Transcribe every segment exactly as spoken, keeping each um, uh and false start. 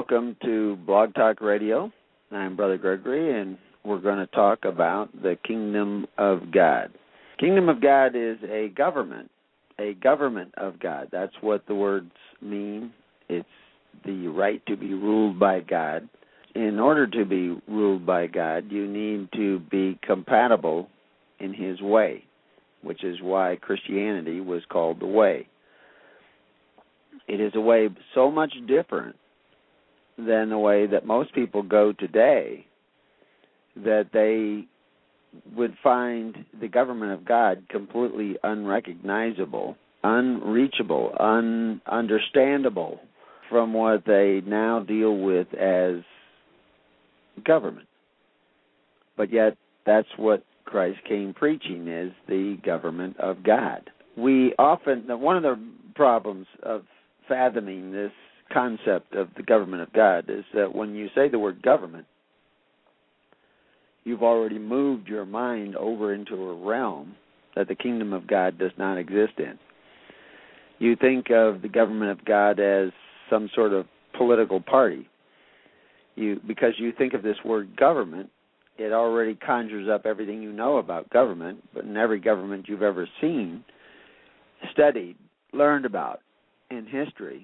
welcome to Blog Talk Radio. I'm Brother Gregory, and we're going to talk about the Kingdom of God. Kingdom of God is a government, a government of God. That's what the words mean. It's the right to be ruled by God. In order to be ruled by God, you need to be compatible in His way, which is why Christianity was called the way. It is a way so much different than the way that most people go today that they would find the government of God completely unrecognizable, unreachable, ununderstandable from what they now deal with as government. But yet, that's what Christ came preaching, is the government of God. We often, one of the problems of fathoming this concept of the government of God is that when you say the word government, you've already moved your mind over into a realm that the kingdom of God does not exist in. You think of the government of God as some sort of political party. You, because you think of this word government, it already conjures up everything you know about government, but in every government you've ever seen, studied, learned about in history,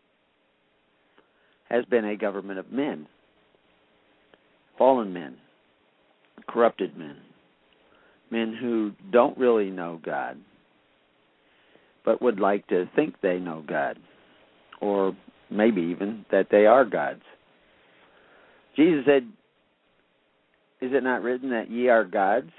has been a government of men, fallen men, corrupted men, men who don't really know God, but would like to think they know God, or maybe even that they are gods. Jesus said, "Is it not written that ye are gods?"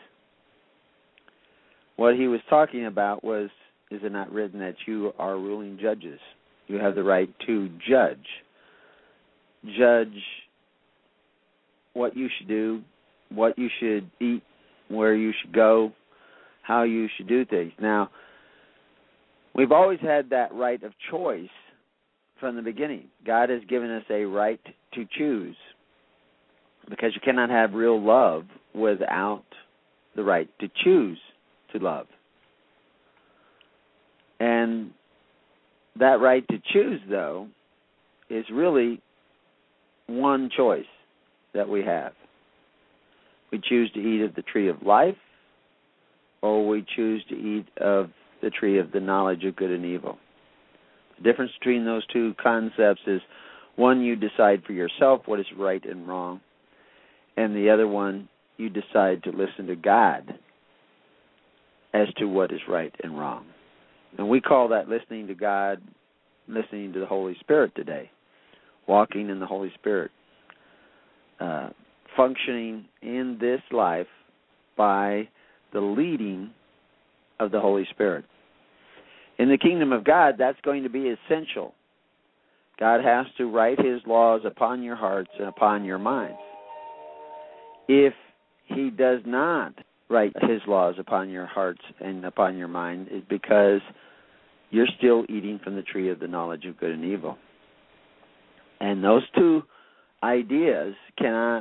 What he was talking about was, is it not written that you are ruling judges? You have the right to judge. Judge what you should do, what you should eat, where you should go, how you should do things. Now, we've always had that right of choice from the beginning. God has given us a right to choose, because you cannot have real love without the right to choose to love. And that right to choose, though, is really one choice that we have. We choose to eat of the tree of life, or we choose to eat of the tree of the knowledge of good and evil. The difference between those two concepts is, one, you decide for yourself what is right and wrong, and the other one, you decide to listen to God as to what is right and wrong. And we call that listening to God, listening to the Holy Spirit today, walking in the Holy Spirit, uh, functioning in this life by the leading of the Holy Spirit. In the kingdom of God, that's going to be essential. God has to write His laws upon your hearts and upon your minds. If He does not write His laws upon your hearts and upon your mind, it's because you're still eating from the tree of the knowledge of good and evil. And those two ideas cannot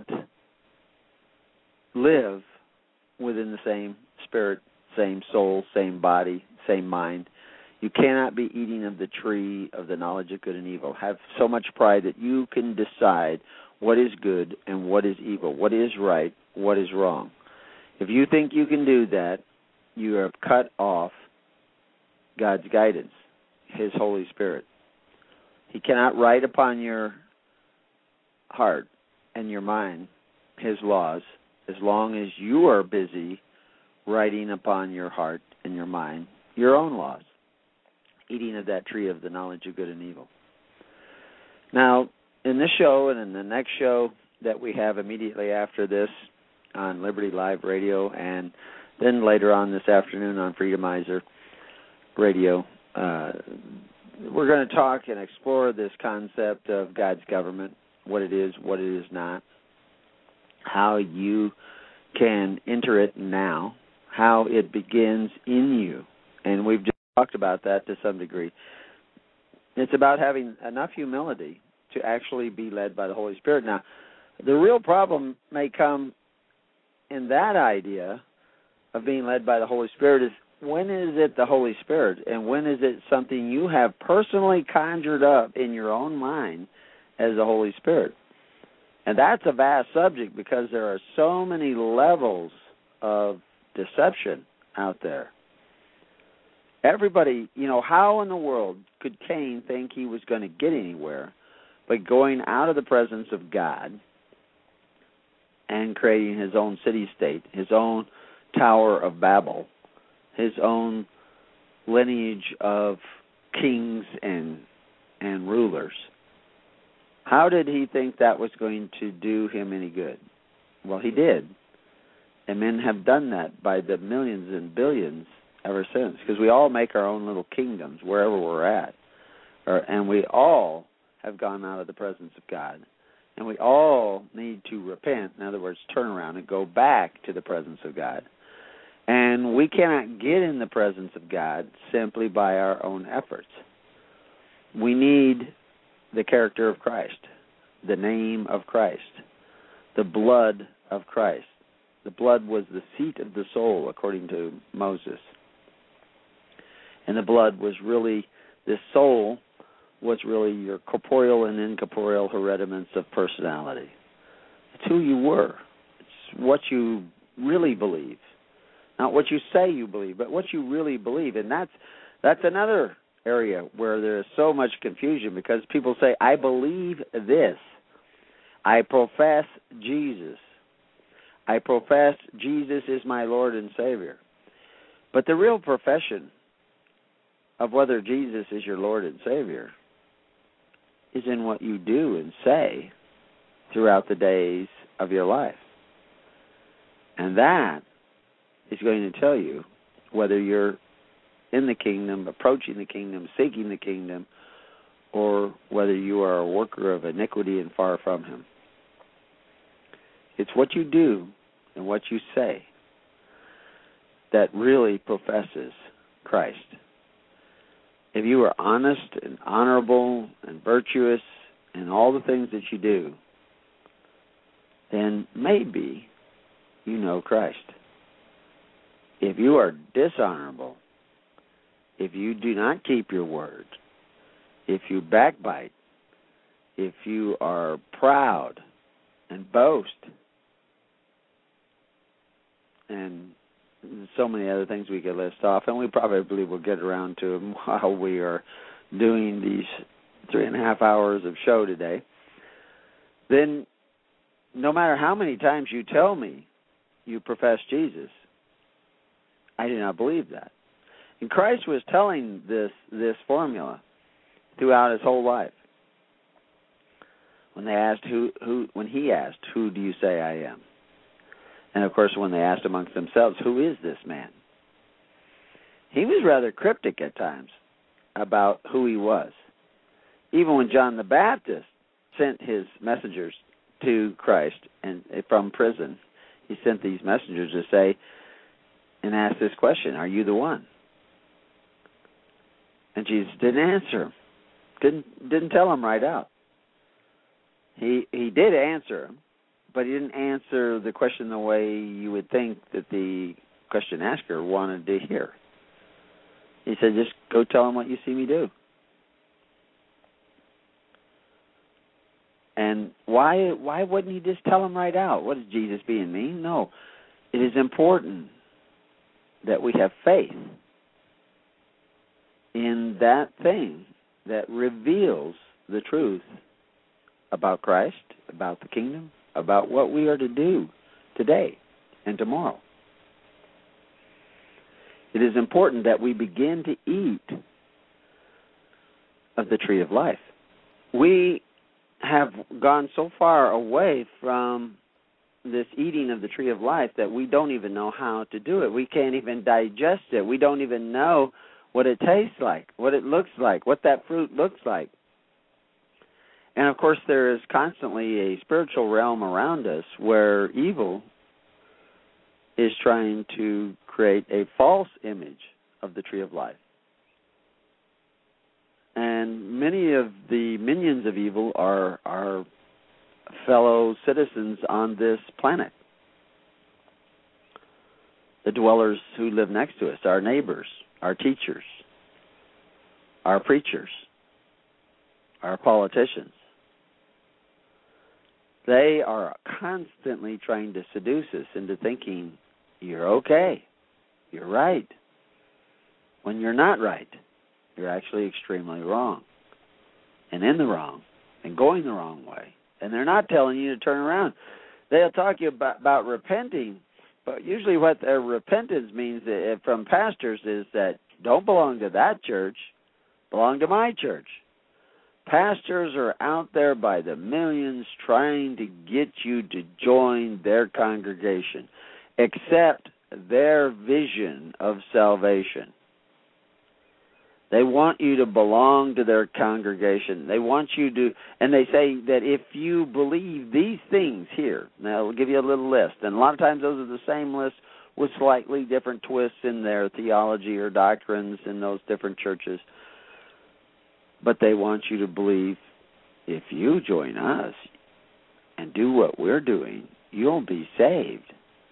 live within the same spirit, same soul, same body, same mind. You cannot be eating of the tree of the knowledge of good and evil. Have so much pride that you can decide what is good and what is evil, what is right, what is wrong. If you think you can do that, you have cut off God's guidance, His Holy Spirit. He cannot write upon your heart and your mind His laws as long as you are busy writing upon your heart and your mind your own laws, eating of that tree of the knowledge of good and evil. Now, in this show and in the next show that we have immediately after this on Liberty Live Radio, and then later on this afternoon on Freedomizer Radio, uh, we're going to talk and explore this concept of God's government, what it is, what it is not, how you can enter it now, how it begins in you. And we've just talked about that to some degree. It's about having enough humility to actually be led by the Holy Spirit. Now, the real problem may come in that idea of being led by the Holy Spirit is, when is it the Holy Spirit, and when is it something you have personally conjured up in your own mind as the Holy Spirit. And that's a vast subject because there are so many levels of deception out there. Everybody, you know, how in the world could Cain think he was going to get anywhere by going out of the presence of God and creating his own city-state, his own Tower of Babel, his own lineage of kings and and rulers? How did he think that was going to do him any good? Well, he did. And men have done that by the millions and billions ever since, because we all make our own little kingdoms wherever we're at. Or, and we all have gone out of the presence of God. And we all need to repent, in other words, turn around and go back to the presence of God. And we cannot get in the presence of God simply by our own efforts. We need the character of Christ, the name of Christ, the blood of Christ. The blood was the seat of the soul, according to Moses. And the blood was really, this soul was really your corporeal and incorporeal hereditaments of personality. It's who you were. It's what you really believe. Not what you say you believe, but what you really believe. And that's that's another area where there's so much confusion, because people say, I believe this. I profess Jesus. I profess Jesus is my Lord and Savior. But the real profession of whether Jesus is your Lord and Savior is in what you do and say throughout the days of your life. And that is going to tell you whether you're in the kingdom, approaching the kingdom, seeking the kingdom, or whether you are a worker of iniquity and far from him. It's what you do and what you say that really professes Christ. If you are honest and honorable and virtuous in all the things that you do, then maybe you know Christ. If you are dishonorable, if you do not keep your word, if you backbite, if you are proud and boast, and so many other things we could list off, and we probably will get around to them while we are doing these three and a half hours of show today, then no matter how many times you tell me you profess Jesus, I do not believe that. And Christ was telling this this formula throughout his whole life. When they asked who who when he asked, who do you say I am? And of course when they asked amongst themselves, who is this man? He was rather cryptic at times about who he was. Even when John the Baptist sent his messengers to Christ and from prison, he sent these messengers to say and ask this question, are you the one? And Jesus didn't answer him. Didn't didn't tell him right out. He he did answer him, but he didn't answer the question the way you would think that the question asker wanted to hear. He said, just go tell him what you see me do. And why why wouldn't he just tell him right out? What is Jesus being mean? No. It is important that we have faith in that thing that reveals the truth about Christ, about the kingdom, about what we are to do today and tomorrow. It is important that we begin to eat of the tree of life. We have gone so far away from this eating of the tree of life that we don't even know how to do it. We can't even digest it. We don't even know what it tastes like, what it looks like, what that fruit looks like. And, of course, there is constantly a spiritual realm around us where evil is trying to create a false image of the tree of life. And many of the minions of evil are our fellow citizens on this planet. The dwellers who live next to us, our neighbors, our teachers, our preachers, our politicians, They are constantly trying to seduce us into thinking you're okay, you're right, when you're not right. You're actually extremely wrong and in the wrong and going the wrong way. And they're not telling you to turn around. They'll talk to you about, about repenting, but usually what their repentance means from pastors is that don't belong to that church, belong to my church. Pastors are out there by the millions trying to get you to join their congregation, accept their vision of salvation. They want you to belong to their congregation. They want you to, and they say that if you believe these things here, now I'll give you a little list, and a lot of times those are the same lists with slightly different twists in their theology or doctrines in those different churches. But they want you to believe if you join us and do what we're doing, you'll be saved.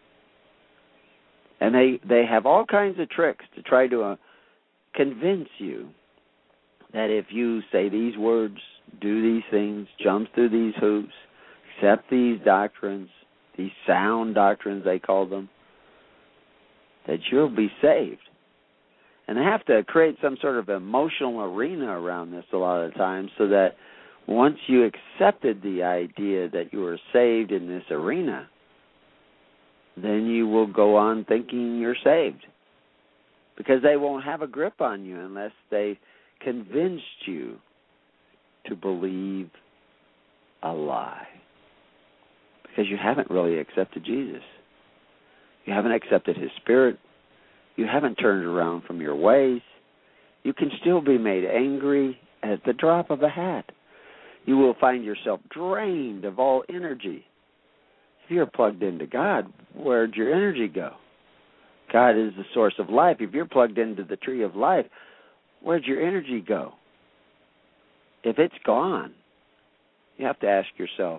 And they, they have all kinds of tricks to try to uh, convince you that if you say these words, do these things, jump through these hoops, accept these doctrines, these sound doctrines they call them, that you'll be saved. And they have to create some sort of emotional arena around this a lot of times so that once you accepted the idea that you were saved in this arena, then you will go on thinking you're saved. Because they won't have a grip on you unless they convinced you to believe a lie. Because you haven't really accepted Jesus. You haven't accepted His Spirit. You haven't turned around from your ways. You can still be made angry at the drop of a hat. You will find yourself drained of all energy. If you're plugged into God, where'd your energy go? God is the source of life. If you're plugged into the tree of life, where'd your energy go? If it's gone, you have to ask yourself,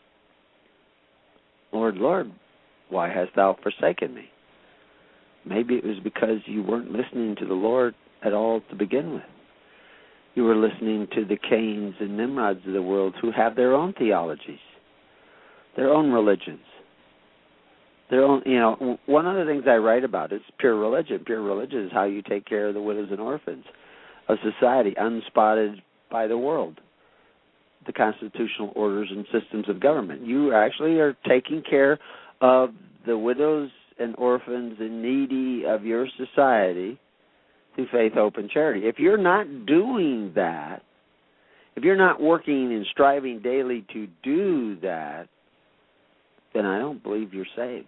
Lord, Lord, why hast thou forsaken me? Maybe it was because you weren't listening to the Lord at all to begin with. You were listening to the Cains and Nimrods of the world who have their own theologies, their own religions. Their own, you know, one of the things I write about is pure religion. Pure religion is how you take care of the widows and orphans of society, unspotted by the world, the constitutional orders and systems of government. You actually are taking care of the widows and orphans and needy of your society through faith, hope, and charity. If you're not doing that, if you're not working and striving daily to do that, then I don't believe you're saved.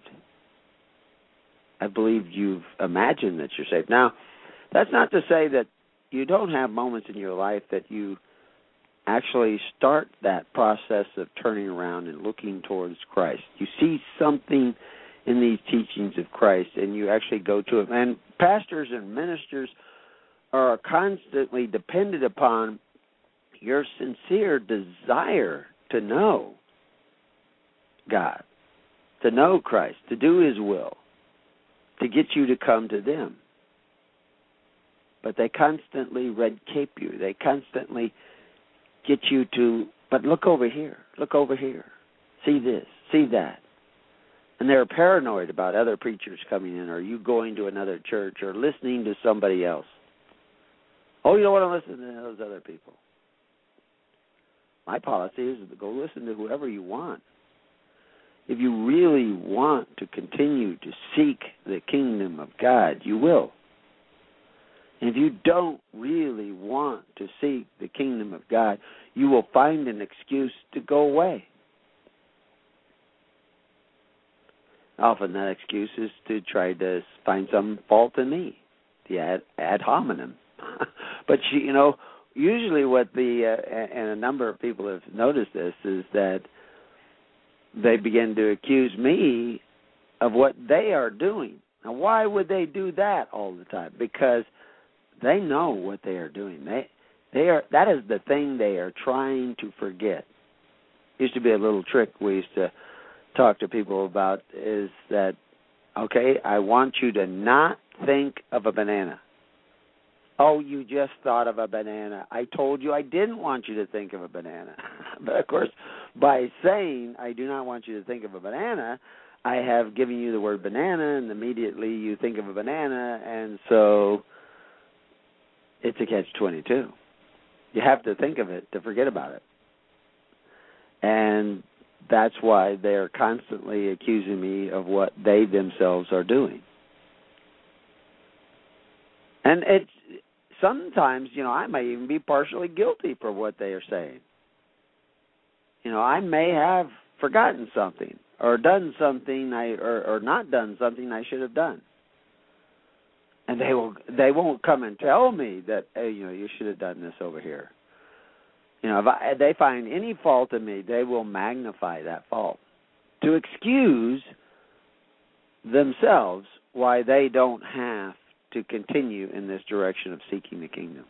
I believe you've imagined that you're saved. Now, that's not to say that you don't have moments in your life that you actually start that process of turning around and looking towards Christ. You see something in these teachings of Christ, and you actually go to it. And pastors and ministers are constantly dependent upon your sincere desire to know God, to know Christ, to do His will, to get you to come to them. But they constantly red cape you. They constantly get you to, but look over here, look over here, see this, see that. And they're paranoid about other preachers coming in, or you going to another church, or listening to somebody else. Oh, you don't want to listen to those other people. My policy is to go listen to whoever you want. If you really want to continue to seek the kingdom of God, you will. And if you don't really want to seek the kingdom of God, you will find an excuse to go away. Often that excuse is to try to find some fault in me, the ad, ad hominem. But, you know, usually what the, uh, and a number of people have noticed this, is that they begin to accuse me of what they are doing. Now, why would they do that all the time? Because they know what they are doing. They, they are. That is the thing they are trying to forget. Used to be a little trick we used to talk to people about, is that, okay, I want you to not think of a banana. Oh, you just thought of a banana. I told you I didn't want you to think of a banana. But, of course, by saying, I do not want you to think of a banana, I have given you the word banana, and immediately you think of a banana, and so it's a catch twenty-two. You have to think of it to forget about it. And that's why they're constantly accusing me of what they themselves are doing. And it's sometimes, you know, I may even be partially guilty for what they are saying. You know, I may have forgotten something or done something I or, or not done something I should have done. And they will they won't come and tell me that, hey, you know, you should have done this over here. You know, if I, they find any fault in me, they will magnify that fault to excuse themselves why they don't have to continue in this direction of seeking the kingdom.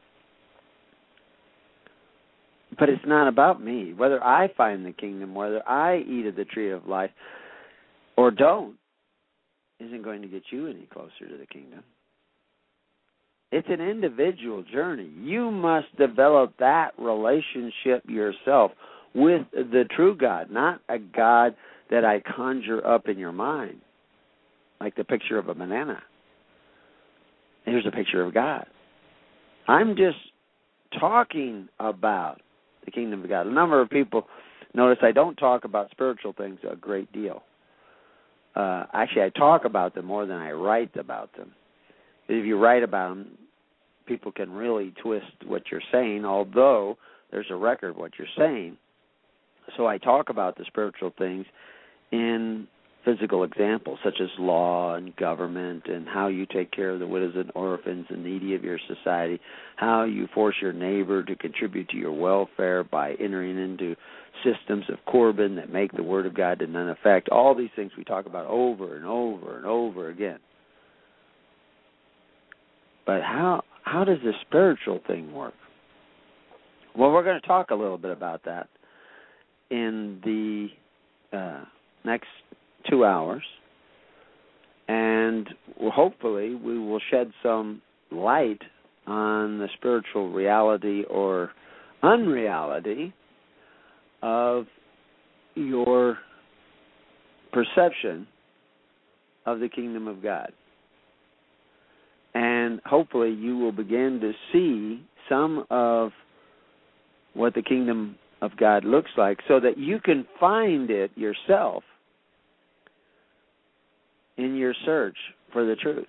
But it's not about me. Whether I find the kingdom, whether I eat of the tree of life or don't, isn't going to get you any closer to the kingdom. It's an individual journey. You must develop that relationship yourself with the true God, not a God that I conjure up in your mind, like the picture of a banana. Here's a picture of God. I'm just talking about the kingdom of God. A number of people notice I don't talk about spiritual things a great deal. Uh, actually, I talk about them more than I write about them. If you write about them, people can really twist what you're saying, although there's a record of what you're saying. So I talk about the spiritual things in physical examples, such as law and government and how you take care of the widows and orphans and needy of your society, how you force your neighbor to contribute to your welfare by entering into systems of Corban that make the Word of God to none effect. All these things we talk about over and over and over again. But how how does the spiritual thing work? Well, we're going to talk a little bit about that in the uh, next two hours, and hopefully we will shed some light on the spiritual reality or unreality of your perception of the kingdom of God. And hopefully you will begin to see some of what the kingdom of God looks like so that you can find it yourself in your search for the truth,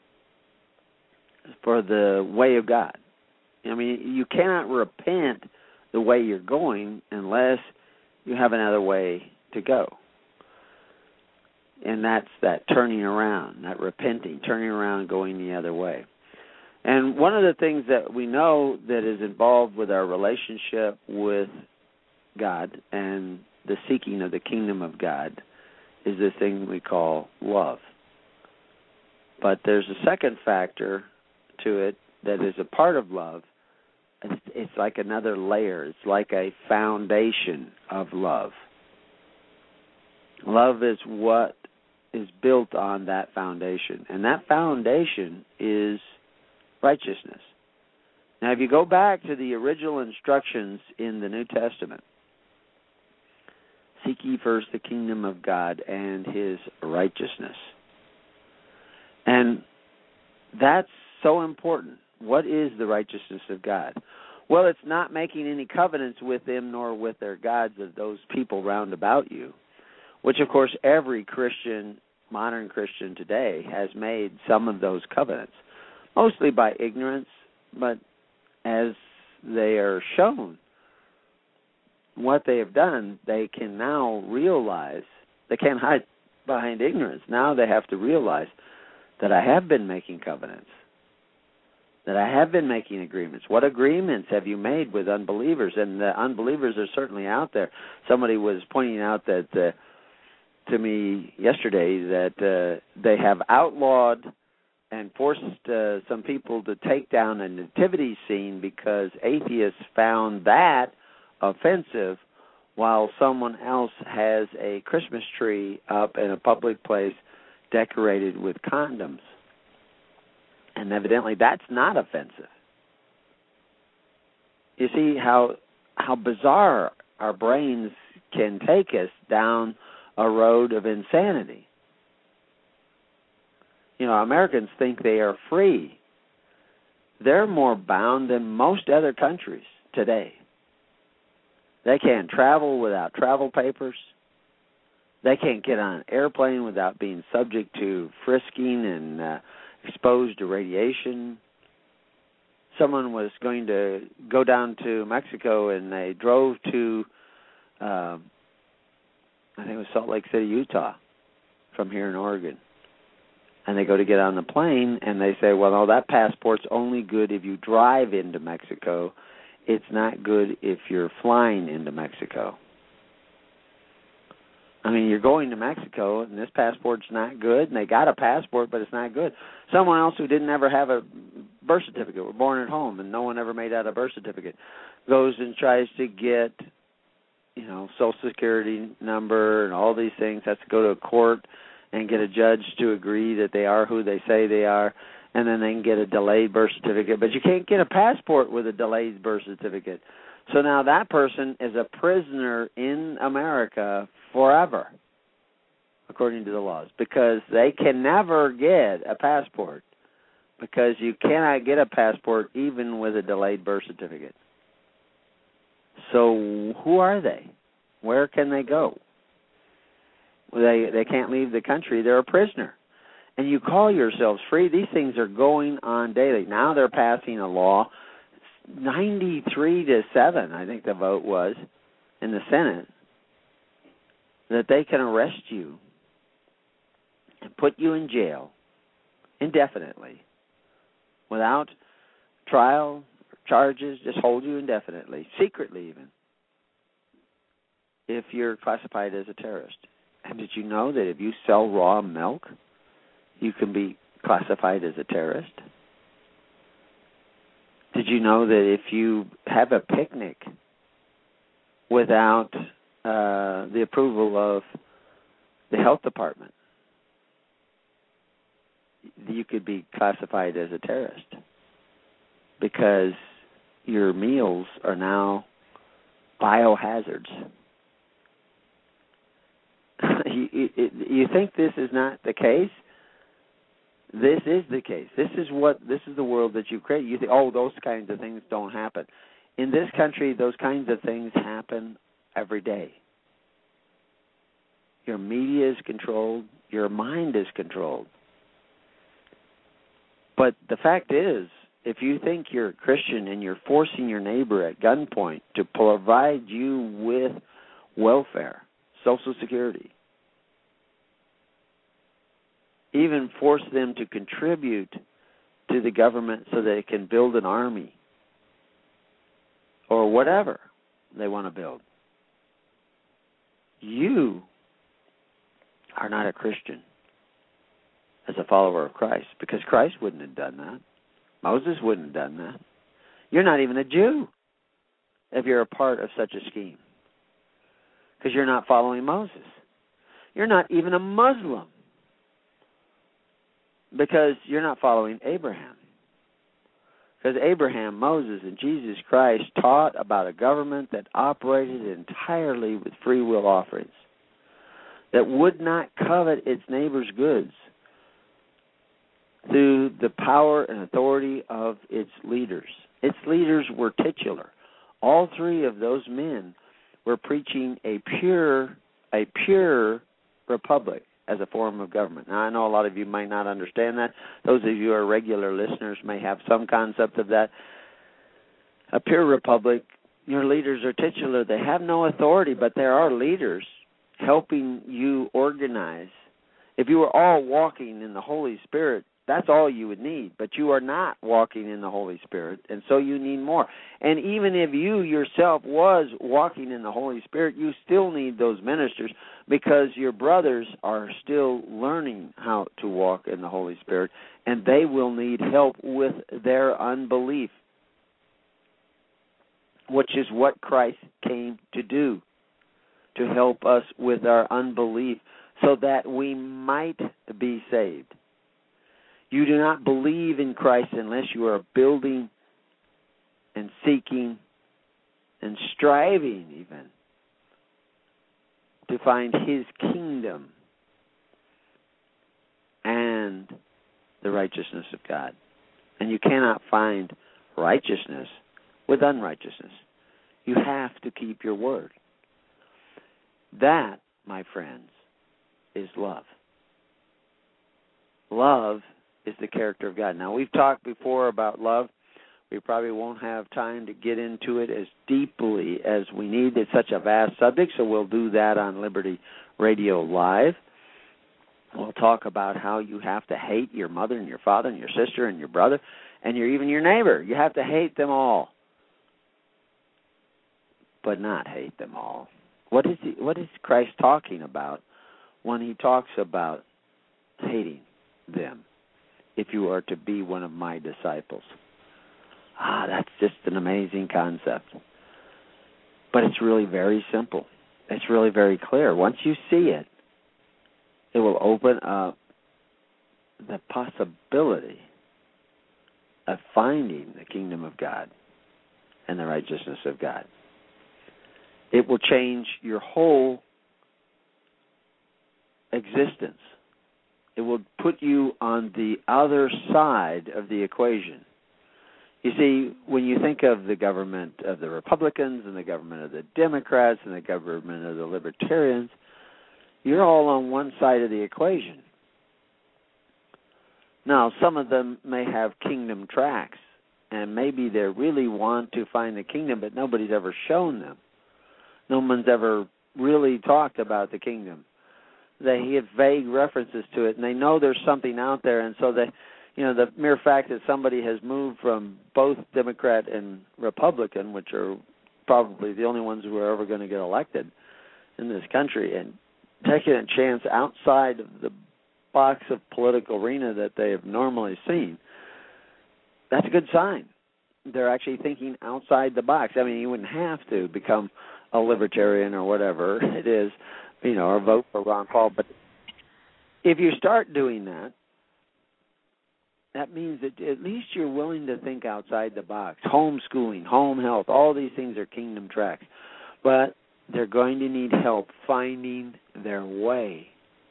for the way of God. I mean, you cannot repent the way you're going unless you have another way to go. And that's that turning around, that repenting, turning around and going the other way. And one of the things that we know that is involved with our relationship with God and the seeking of the kingdom of God is this thing we call love. But there's a second factor to it that is a part of love. It's, it's like another layer. It's like a foundation of love. Love is what is built on that foundation. And that foundation is righteousness. Now, if you go back to the original instructions in the New Testament, seek ye first the kingdom of God and His righteousness. And that's so important. What is the righteousness of God? Well, it's not making any covenants with them nor with their gods of those people round about you, which, of course, every Christian, modern Christian today has made some of those covenants, mostly by ignorance, but as they are shown what they have done, they can now realize, they can't hide behind ignorance. Now they have to realize that I have been making covenants, that I have been making agreements. What agreements have you made with unbelievers? And the unbelievers are certainly out there. Somebody was pointing out that uh, to me yesterday that uh, they have outlawed and forced uh, some people to take down a nativity scene because atheists found that offensive, while someone else has a Christmas tree up in a public place decorated with condoms. And evidently that's not offensive. You see how how bizarre our brains can take us down a road of insanity. You know, Americans think they are free. They're more bound than most other countries today. They can't travel without travel papers. They can't get on an airplane without being subject to frisking and uh, exposed to radiation. Someone was going to go down to Mexico, and they drove to, uh, I think it was Salt Lake City, Utah, from here in Oregon. And they go to get on the plane, and they say, well, no, that passport's only good if you drive into Mexico. It's not good if you're flying into Mexico. I mean, you're going to Mexico, and this passport's not good, and they got a passport, but it's not good. Someone else who didn't ever have a birth certificate, were born at home, and no one ever made out a birth certificate, goes and tries to get, you know, Social Security number and all these things, has to go to a court and get a judge to agree that they are who they say they are, and then they can get a delayed birth certificate. But you can't get a passport with a delayed birth certificate. So now that person is a prisoner in America forever, according to the laws, because they can never get a passport, because you cannot get a passport even with a delayed birth certificate. So who are they? Where can they go? They they can't leave the country. They're a prisoner. And you call yourselves free. These things are going on daily. Now they're passing a law, ninety-three to seven, I think the vote was, in the Senate, that they can arrest you and put you in jail indefinitely without trial or charges, just hold you indefinitely, secretly even, if you're classified as a terrorist. And did you know that if you sell raw milk, you can be classified as a terrorist? Did you know that if you have a picnic without uh, the approval of the health department, you could be classified as a terrorist because your meals are now biohazards? you, you, you think this is not the case? This is the case. This is what this is the world that you create. You think, oh, those kinds of things don't happen. In this country, those kinds of things happen every day. Your media is controlled. Your mind is controlled. But the fact is, if you think you're a Christian and you're forcing your neighbor at gunpoint to provide you with welfare, Social Security, even force them to contribute to the government so that it can build an army or whatever they want to build, you are not a Christian as a follower of Christ, because Christ wouldn't have done that. Moses wouldn't have done that. You're not even a Jew if you're a part of such a scheme, because you're not following Moses. You're not even a Muslim, because you're not following Abraham. Because Abraham, Moses, and Jesus Christ taught about a government that operated entirely with free will offerings, that would not covet its neighbor's goods through the power and authority of its leaders. Its leaders were titular. All three of those men were preaching a pure, a pure republic as a form of government. Now, I know a lot of you might not understand that. Those of you who are regular listeners may have some concept of that. A pure republic, your leaders are titular. They have no authority, but there are leaders helping you organize. If you were all walking in the Holy Spirit, that's all you would need. But you are not walking in the Holy Spirit, and so you need more. And even if you yourself was walking in the Holy Spirit, you still need those ministers, because your brothers are still learning how to walk in the Holy Spirit, and they will need help with their unbelief, which is what Christ came to do, to help us with our unbelief so that we might be saved. You do not believe in Christ unless you are building and seeking and striving even to find His kingdom and the righteousness of God. And you cannot find righteousness with unrighteousness. You have to keep your word. That, my friends, is love. Love is the character of God. Now, we've talked before about love. We probably won't have time to get into it as deeply as we need. It's such a vast subject, so we'll do that on Liberty Radio Live. We'll talk about how you have to hate your mother and your father and your sister and your brother and your, even your neighbor. You have to hate them all, but not hate them all. What is he, what is Christ talking about when He talks about hating them if you are to be one of my disciples? Ah, that's just an amazing concept. But it's really very simple. It's really very clear. Once you see it, it will open up the possibility of finding the kingdom of God and the righteousness of God. It will change your whole existence. It will put you on the other side of the equation. You see, when you think of the government of the Republicans and the government of the Democrats and the government of the Libertarians, you're all on one side of the equation. Now, some of them may have kingdom tracts, and maybe they really want to find the kingdom, but nobody's ever shown them. No one's ever really talked about the kingdom. They give vague references to it, and they know there's something out there, and so they, you know, the mere fact that somebody has moved from both Democrat and Republican, which are probably the only ones who are ever going to get elected in this country, and taking a chance outside of the box of political arena that they have normally seen, that's a good sign. They're actually thinking outside the box. I mean, you wouldn't have to become a libertarian or whatever it is, you know, or vote for Ron Paul. But if you start doing that, that means that at least you're willing to think outside the box. Homeschooling, home health, all these things are kingdom tracks. But they're going to need help finding their way.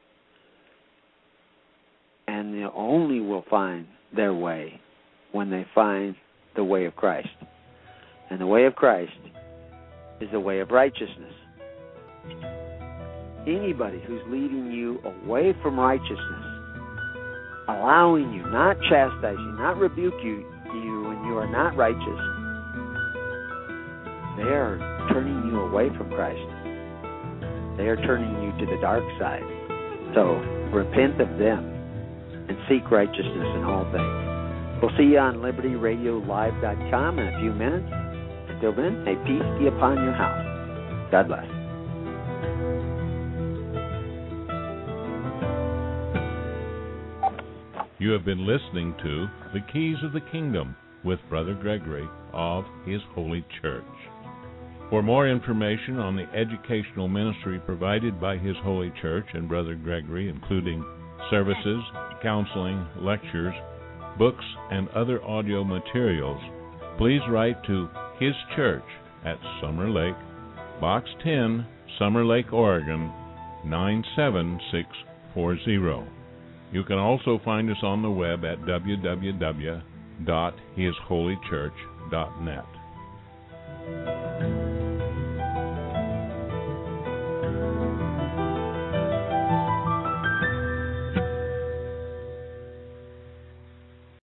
And they only will find their way when they find the way of Christ. And the way of Christ is the way of righteousness. Anybody who's leading you away from righteousness, allowing you, not chastise you, not rebuke you, you when you are not righteous, they are turning you away from Christ. They are turning you to the dark side. So repent of them and seek righteousness in all things. We'll see you on Liberty Radio Live dot com in a few minutes. Until then, may peace be upon your house. God bless. You have been listening to The Keys of the Kingdom with Brother Gregory of His Holy Church. For more information on the educational ministry provided by His Holy Church and Brother Gregory, including services, counseling, lectures, books, and other audio materials, please write to His Church at Summer Lake, Box ten, Summer Lake, Oregon, nine seven six four zero. You can also find us on the web at w w w dot his holy church dot net.